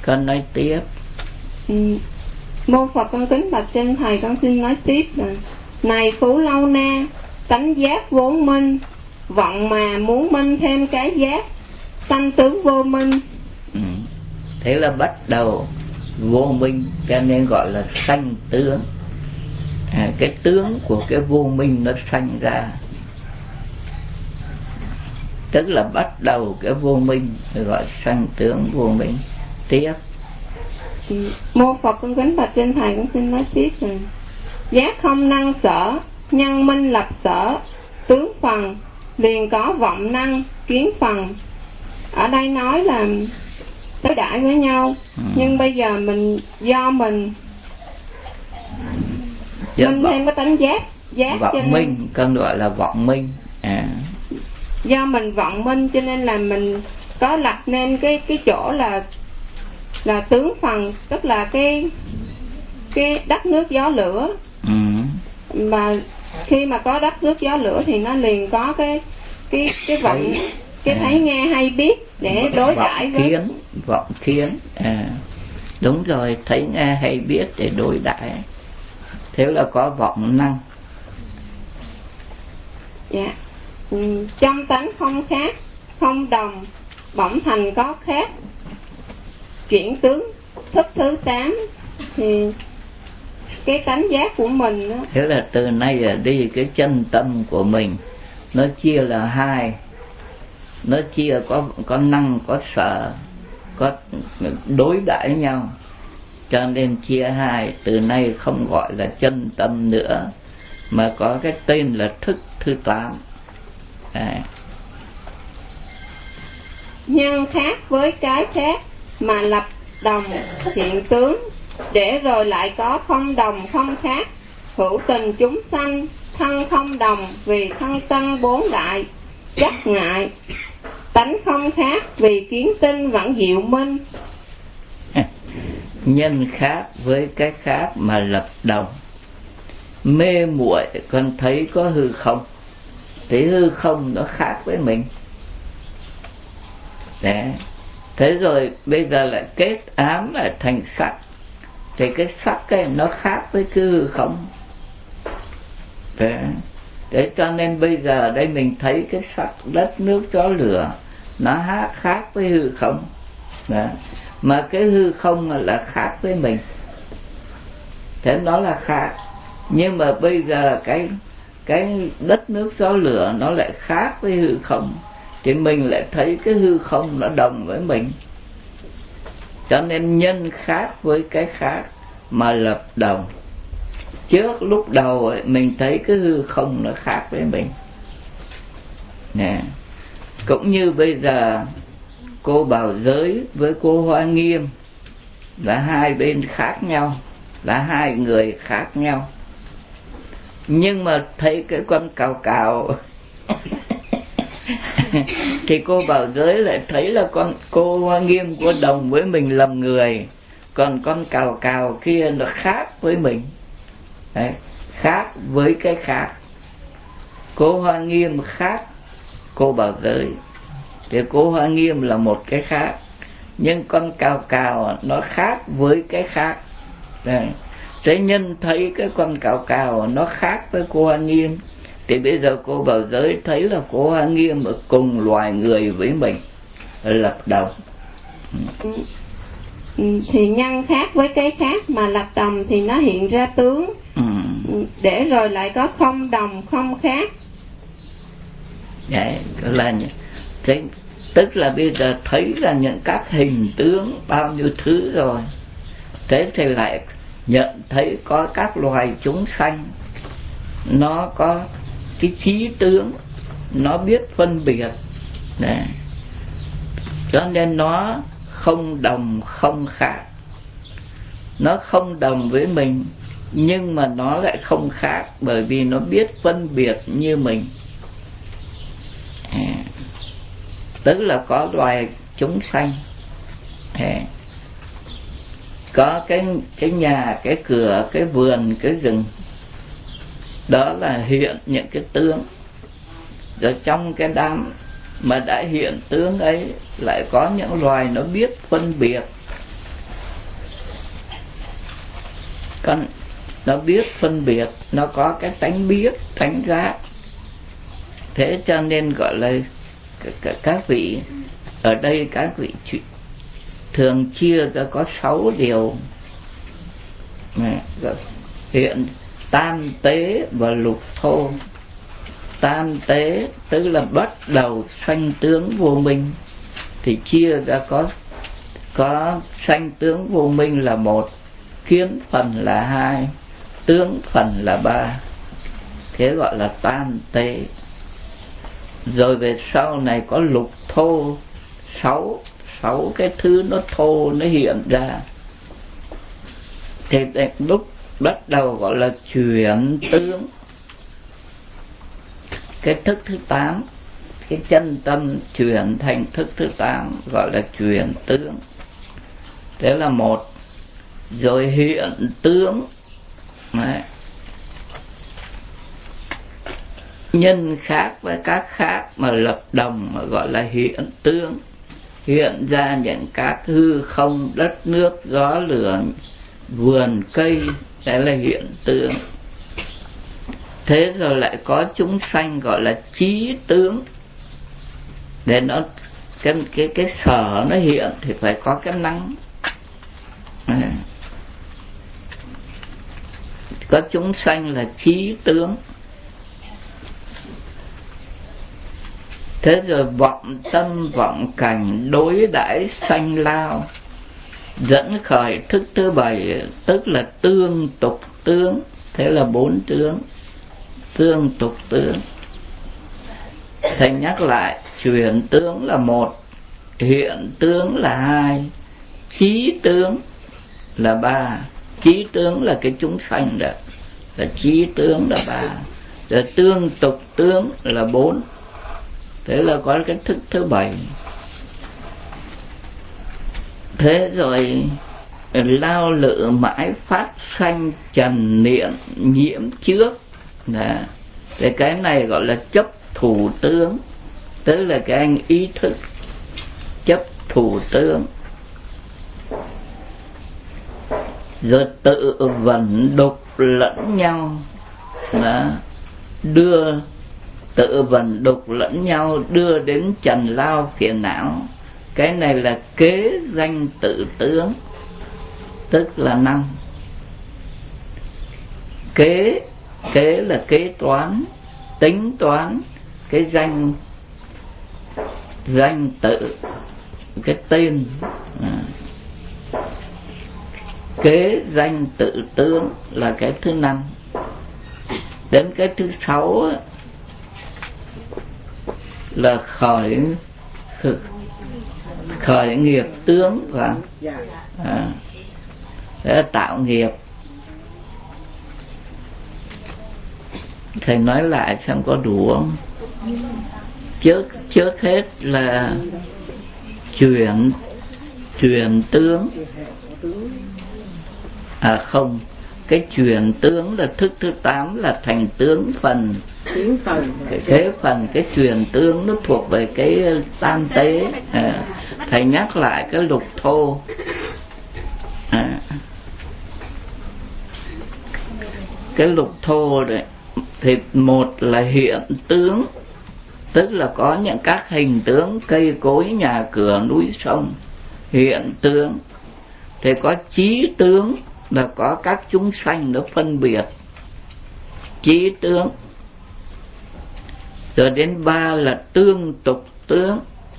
Con nói tiếp. Mô Phật, con kính bạch trên thầy, con xin nói tiếp là: này Phú Lâu Na, tánh giác vốn minh, vọng mà muốn minh thêm cái giác, sanh tướng vô minh. Thế là bắt đầu vô minh, cho nên gọi là sanh tướng. Cái tướng của cái vô minh nó sanh ra, tức là bắt đầu cái vô minh, gọi sanh tướng vô minh. Tiếp. Mô Phật, con kính bạch trên thầy, con xin nói tiếp là: giác không năng sở, nhân minh lập sở, tướng phần liền có vọng năng kiến phần. Ở đây nói là đối đãi với nhau, nhưng bây giờ do mình minh thêm cái tánh giác vọng minh, cần gọi là vọng minh. Do mình vọng minh cho nên là mình có lập nên cái chỗ là tướng phần, tức là cái đất nước gió lửa. Mà khi mà có đất nước gió lửa thì nó liền có cái vọng, cái thấy nghe hay biết để đối đãi với vọng kiến. Đúng rồi, thấy nghe hay biết để đối đãi, thế là có vọng năng. Dạ. Trong tánh không khác, không đồng, bỗng thành có khác. Chuyển tướng thức thứ 8 thì cái tánh giác của mình đó. Thế là từ nay là đi cái chân tâm của mình nó chia là hai, nó chia có năng có sở, có đối đãi nhau, cho nên chia hai. Từ nay không gọi là chân tâm nữa, mà có cái tên là thức thứ 8. Nhân khác với cái khác mà lập đồng hiện tướng, để rồi lại có không đồng không khác. Hữu tình chúng sanh, thân không đồng vì thân tân 4 đại, chắc ngại. Tánh không khác vì kiến tinh vẫn diệu minh. Nhân khác với cái khác mà lập đồng. Mê muội con thấy có hư không, thấy hư không nó khác với mình. Đấy. Thế rồi bây giờ lại kết ám lại thành sắc, thì cái sắc ấy nó khác với cái hư không. Thế cho nên bây giờ đây mình thấy cái sắc đất nước gió lửa nó khác với hư không. Đấy. Mà cái hư không là khác với mình, thế nó là khác. Nhưng mà bây giờ cái đất nước gió lửa nó lại khác với hư không, thì mình lại thấy cái hư không nó đồng với mình. Cho nên nhân khác với cái khác mà lập đồng. Trước lúc đầu ấy, mình thấy cái hư không nó khác với mình nè. Cũng như bây giờ cô Bảo Giới với cô Hoa Nghiêm là hai bên khác nhau, là hai người khác nhau. Nhưng mà thấy cái con cào cào thì cô Bảo Giới lại thấy là cô Hoa Nghiêm cô đồng với mình làm người, còn con cào cào kia nó khác với mình. Đấy, khác với cái khác. Cô Hoa Nghiêm khác cô Bảo Giới, thì cô Hoa Nghiêm là một cái khác, nhưng con cào cào nó khác với cái khác. Đấy. Thế nhân thấy cái con cào cào nó khác với cô Hoa Nghiêm, thì bây giờ cô Bảo Giới thấy là cô Hoa Nghiêm ở cùng loài người với mình, lập đồng. Thì nhân khác với cái khác mà lập đồng thì nó hiện ra tướng. Để rồi lại có không đồng không khác. Đấy, là thế, tức là bây giờ thấy là những các hình tướng bao nhiêu thứ rồi, thế thì lại nhận thấy có các loài chúng sanh nó có cái trí tướng, nó biết phân biệt. Đấy. Cho nên nó không đồng không khác. Nó không đồng với mình, nhưng mà nó lại không khác, bởi vì nó biết phân biệt như mình. Tức là có loài chúng sanh, có cái nhà, cái cửa, cái vườn, cái rừng, đó là hiện những cái tướng. Rồi trong cái đám mà đã hiện tướng ấy lại có những loài nó biết phân biệt, nó biết phân biệt, nó có cái tánh biết, tánh giác. Thế cho nên gọi là các vị ở đây, các vị thường chia ra có 6 điều. Hiện tam tế và lục thô. Tam tế tức là bắt đầu sanh tướng vô minh, thì chia ra có sanh tướng vô minh là 1, kiến phần là 2, tướng phần là 3. Thế gọi là tam tế. Rồi về sau này có lục thô, 6 cái thứ nó thô nó hiện ra. Thì lúc bắt đầu gọi là chuyển tướng. Cái thức thứ 8, cái chân tâm chuyển thành thức thứ 8 gọi là chuyển tướng. Thế là 1. Rồi hiện tướng. Đấy. Nhân khác với các khác mà lập đồng mà gọi là hiện tướng. Hiện ra những các hư không, đất nước, gió lửa, vườn cây, đấy là hiện tướng. Thế rồi lại có chúng sanh gọi là trí tướng. Để nó cái sở nó hiện thì phải có cái năng. Có chúng sanh là trí tướng. Thế rồi vọng tâm vọng cảnh đối đãi sanh lao, dẫn khởi thức thứ 7, tức là tương tục tướng. Thế là 4 tướng. Tương tục tướng. Thầy nhắc lại, chuyển tướng là 1, hiện tướng là 2, trí tướng là 3. Trí tướng là cái chúng sanh đó, là trí tướng là 3. Rồi tương tục tướng là 4. Thế là có cái thức thứ 7. Thế rồi lao lự mãi phát sanh trần niệm nhiễm trước. Thế cái này gọi là chấp thủ tướng, tức là cái anh ý thức chấp thủ tướng. Rồi tự vận đục lẫn nhau, đưa tự vận đục lẫn nhau đưa đến trần lao phiền não. Cái này là kế danh tự tướng, tức là 5. Kế là kế toán, tính toán cái danh tự, cái tên. Kế danh tự tướng là cái thứ 5. Đến cái thứ 6 là khởi nghiệp tướng, và để tạo nghiệp. Thầy nói lại xem có đủ không. Trước hết là chuyển tướng. Không, cái chuyển tướng là thức thứ 8 là thành tướng phần. Cái phần cái chuyển tướng nó thuộc về cái tam tế. Thầy nhắc lại cái lục thô. Cái lục thô đấy thì 1 là hiện tướng, tức là có những các hình tướng cây cối, nhà cửa, núi sông, hiện tướng. Thì có trí tướng là có các chúng sanh nó phân biệt, trí tướng. Rồi đến 3 là tương tục tướng.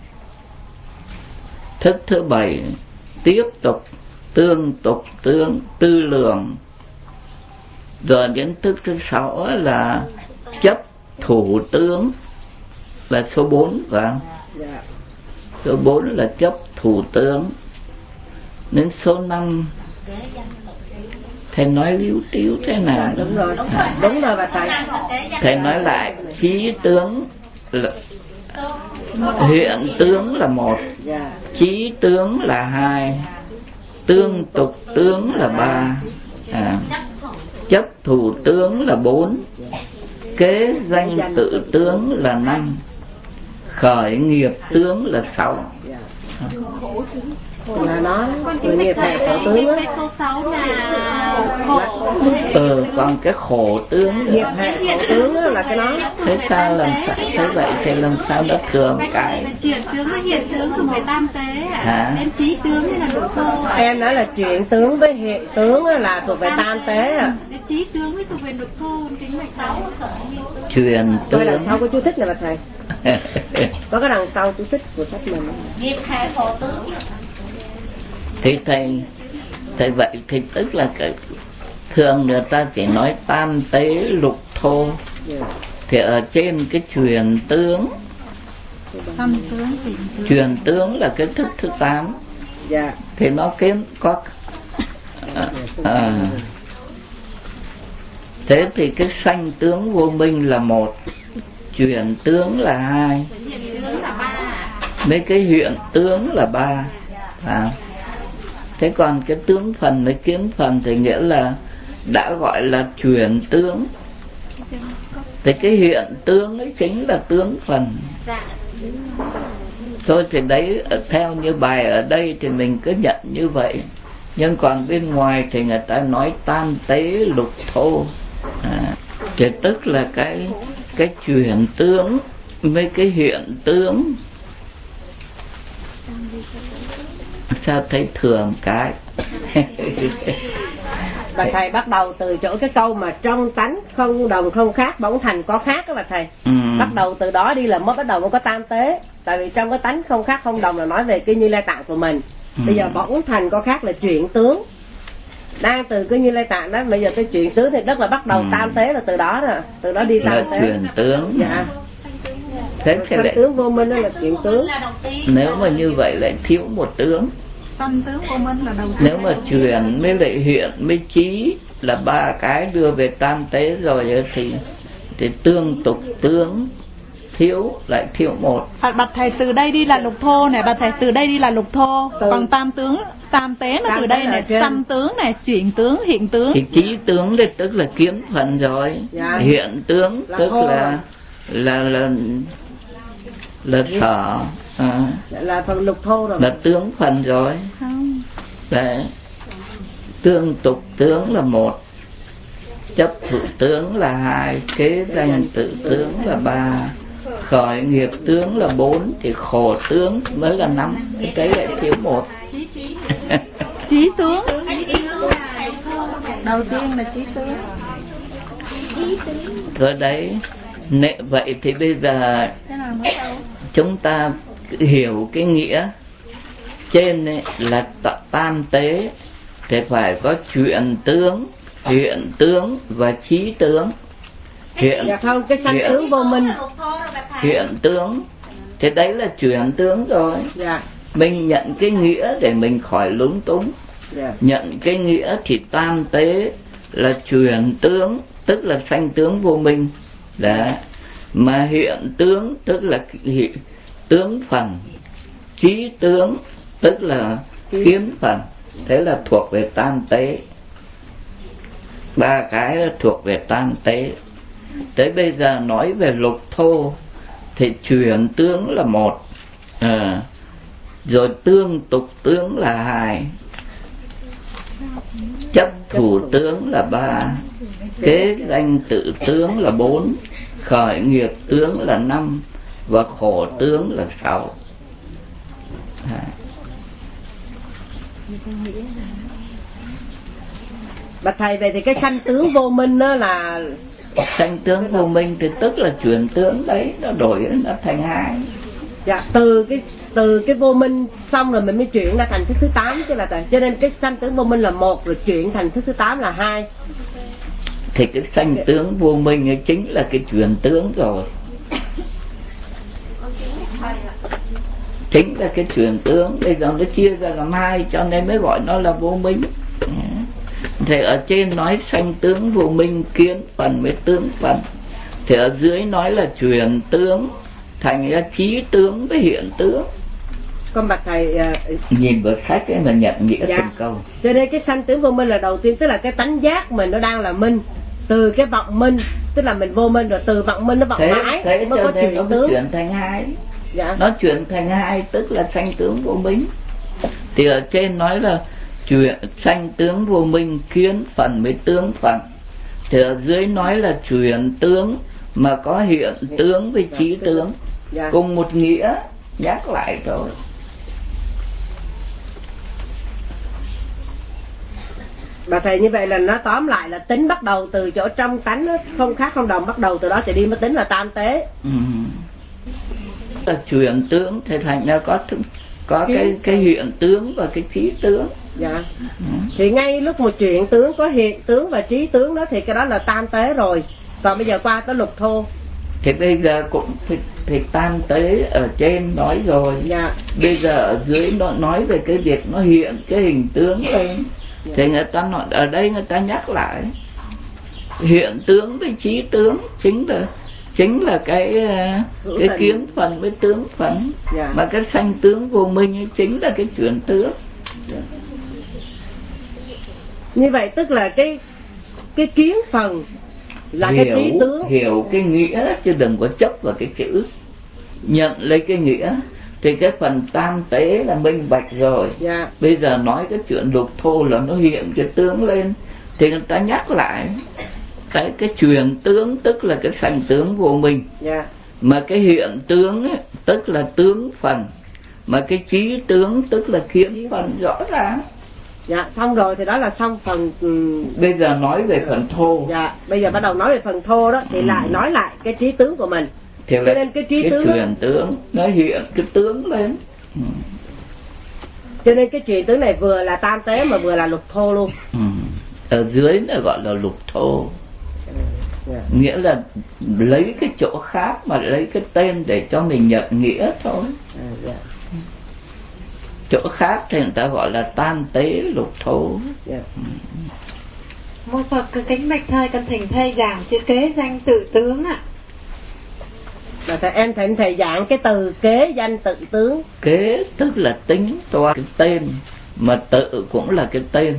Thức thứ 7 tiếp tục tương tục tướng, tư lượng. Rồi đến thức thứ 6 là chấp thủ tướng, là số 4, và số 4 là chấp thủ tướng. Đến số 5 thầy nói líu tíu thế nào? Đúng rồi bà thầy. Thầy nói lại, trí tướng là, hiện tướng là 1, trí tướng là 2, tương tục tướng là 3, chấp thủ tướng là 4, kế danh tự tướng là 5, khởi nghiệp tướng là 6. là nó người nghiệp hệ khổ tướng á. Số 6 là khổ. Còn cái khổ tướng Nghiệp hệ khổ tướng á là cái đó. thế sao làm sao thế vậy thì làm sao nó thường cái Chuyển tướng với hiện tướng thuộc về tam tế hả? Em trí tướng mới là lục thô. Em nói là chuyển tướng với hiện tướng á là thuộc về tam tế à. Trí tướng mới thuộc về lục thô, tính mạch 6. truyền Coi tướng đằng sau có chú thích này bà thầy. Có cái đằng sau chú thích của sách mình. Nghiệp hệ khổ tướng. thì thầy vậy thì tức là cái thường người ta chỉ nói tam tế lục thô. Thì ở trên cái truyền tướng, truyền tướng là cái thức thứ 8. Dạ. Thì nó kiến có thế thì cái sanh tướng vô minh là 1, truyền tướng là 2, mấy cái hiện tướng là 3. Thế còn cái tướng phần với kiến phần thì nghĩa là đã gọi là truyền tướng. Thì cái hiện tướng ấy chính là tướng phần. Thôi thì đấy, theo như bài ở đây thì mình cứ nhận như vậy. Nhưng còn bên ngoài thì người ta nói tam tế lục thô. Thì tức là cái truyền tướng với cái hiện tướng. Sao thấy thường cái Bà thầy bắt đầu từ chỗ cái câu mà trong tánh không đồng không khác bỗng thành có khác đó bà thầy. Bắt đầu từ đó đi là mới bắt đầu mới có tam tế. Tại vì trong cái tánh không khác không đồng là nói về cái Như Lai Tạng của mình. Bây giờ bỗng thành có khác là chuyển tướng. Đang từ cái Như Lai Tạng đó, bây giờ cái chuyển tướng thì rất là bắt đầu tam tế là từ đó rồi. Từ đó đi tam là tế. truyền tướng. Dạ. Thế thì lại tướng vô minh đó là chuyển tướng. Nếu mà như vậy lại thiếu một tướng. Sanh tướng vô minh là đầu tiên. Nếu mà truyền mới lại hiện mới trí là 3 cái đưa về tam tế rồi thì tương tục tướng thiếu lại thiếu một. Bạch thầy từ đây đi là lục thô này, bạch thầy từ đây đi là lục thô. Còn tam tướng, tam tế nó từ đây này, sanh tướng này, chuyển tướng, hiện tướng. Thì trí tướng thì tức là kiến phần rồi. Dạ. Hiện tướng là tức là sở. Là phần lục thô rồi. Là tướng phần rồi. Không. Đấy. Tương tục tướng là 1, chấp thụ tướng là 2, kế danh tự tướng là 3, khởi nghiệp tướng là 4, thì khổ tướng mới là 5. Cái lại thiếu 1. Trí tướng. Đầu tiên là trí tướng. Rồi đấy, vậy thì bây giờ chúng ta hiểu cái nghĩa trên ấy là tam tế thì phải có chuyển tướng, hiện tướng và trí tướng. Dạ không, cái sanh tướng vô minh. Hiện tướng thì đấy là chuyển tướng rồi. Dạ. Mình nhận cái nghĩa để mình khỏi lúng túng. Dạ. Nhận cái nghĩa thì tam tế là chuyển tướng, tức là sanh tướng vô minh. Đấy. Mà hiện tướng tức là tướng phần, trí tướng tức là kiến phần. Thế là thuộc về tam tế. 3 cái là thuộc về tam tế. Tới bây giờ nói về lục thô thì chuyển tướng là 1, rồi tương tục tướng là 2, chấp thủ tướng là 3, kế danh tự tướng là 4, khởi nghiệp tướng là 5 và khổ tướng là 6. Bạch thầy, về thì cái sanh tướng vô minh đó là sanh tướng vô minh thì tức là chuyển tướng đấy, nó đổi nó thành 2. Dạ, từ cái vô minh xong rồi mình mới chuyển ra thành thức thứ 8 chứ là thầy. Cho nên cái sanh tướng vô minh là 1 rồi chuyển thành thức thứ 8 là 2. Thì cái sanh tướng vô minh ấy chính là cái chuyển tướng rồi. Chính là cái chuyển tướng. Bây giờ nó chia ra làm 2 cho nên mới gọi nó là vô minh. Thì ở trên nói sanh tướng vô minh, kiến phần với tướng phần. Thì ở dưới nói là chuyển tướng, thành ra trí tướng với hiện tướng. Con bạch thầy nhìn vào sách ấy mà nhận nghĩa từng câu. Cho nên cái sanh tướng vô minh là đầu tiên, tức là cái tánh giác mình nó đang là minh. Từ cái vọng minh, tức là mình vô minh rồi, từ vọng minh nó vọng mãi mới có chuyển tướng. Chuyển thành 2. Dạ. Nó chuyển thành 2 tức là sanh tướng vô minh. Thì ở trên nói là chuyển sanh tướng vô minh, kiến phần với tướng phần. Thì ở dưới nói là chuyển tướng mà có hiện tướng với trí tướng, cùng một nghĩa, nhắc lại rồi. Bà thầy, như vậy là nó tóm lại là tính bắt đầu từ chỗ trong tánh nó không khác không đồng, bắt đầu từ đó trở đi mới tính là tam tế. Là chuyển tướng thì thành ra có cái hiện tướng và cái trí tướng. Dạ. Thì ngay lúc một chuyển tướng có hiện tướng và trí tướng đó thì cái đó là tam tế rồi. Còn bây giờ qua tới lục thô. Thì bây giờ cũng thì tam tế ở trên nói rồi. Dạ. Bây giờ ở dưới nó nói về cái việc nó hiện cái hình tướng lên. Dạ. Thì người ta nói ở đây người ta nhắc lại hiện tướng với trí tướng chính là cái kiến phần với tướng phần. Dạ. Mà cái sanh tướng vô minh chính là cái chuyển tướng. Dạ. Như vậy tức là cái kiến phần là cái trí tướng. Hiểu cái nghĩa chứ đừng có chấp vào cái chữ, nhận lấy cái nghĩa. Thì cái phần tam tế là minh bạch rồi. Dạ. Bây giờ nói cái chuyện lục thô là nó hiện cái tướng lên, thì người ta nhắc lại cái truyền tướng tức là cái sanh tướng vô minh. Dạ. Mà cái hiện tướng ấy, tức là tướng phần. Mà cái trí tướng tức là kiến phần, rõ ràng. Dạ, xong rồi thì đó là xong phần. Bây giờ nói về phần thô. Dạ, bây giờ bắt đầu nói về phần thô đó. Thì lại nói lại cái trí tướng của mình. Thì cho nên cái trí tướng truyền tướng nó hiện cái tướng lên. Cho nên cái truyền tướng này vừa là tam tế mà vừa là lục thô luôn. Ở dưới nó gọi là lục thô. Nghĩa là lấy cái chỗ khác mà lấy cái tên để cho mình nhận nghĩa thôi. Chỗ khác thì người ta gọi là tam tế lục thô. Mô Phật kính bạch thầy, con thỉnh thầy giảng chữ kế danh tự tướng ạ. Mà em thỉnh thầy giảng cái từ kế danh tự tướng. Kế tức là tính toán cái tên, mà tự cũng là cái tên.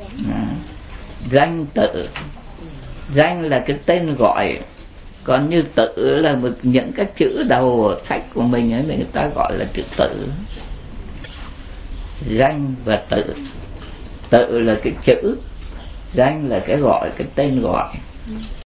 Danh tự, danh là cái tên gọi, còn như tự là những cái chữ đầu sách của mình ấy, người ta gọi là chữ tự. Danh và tự, tự là cái chữ, danh là cái gọi, cái tên gọi.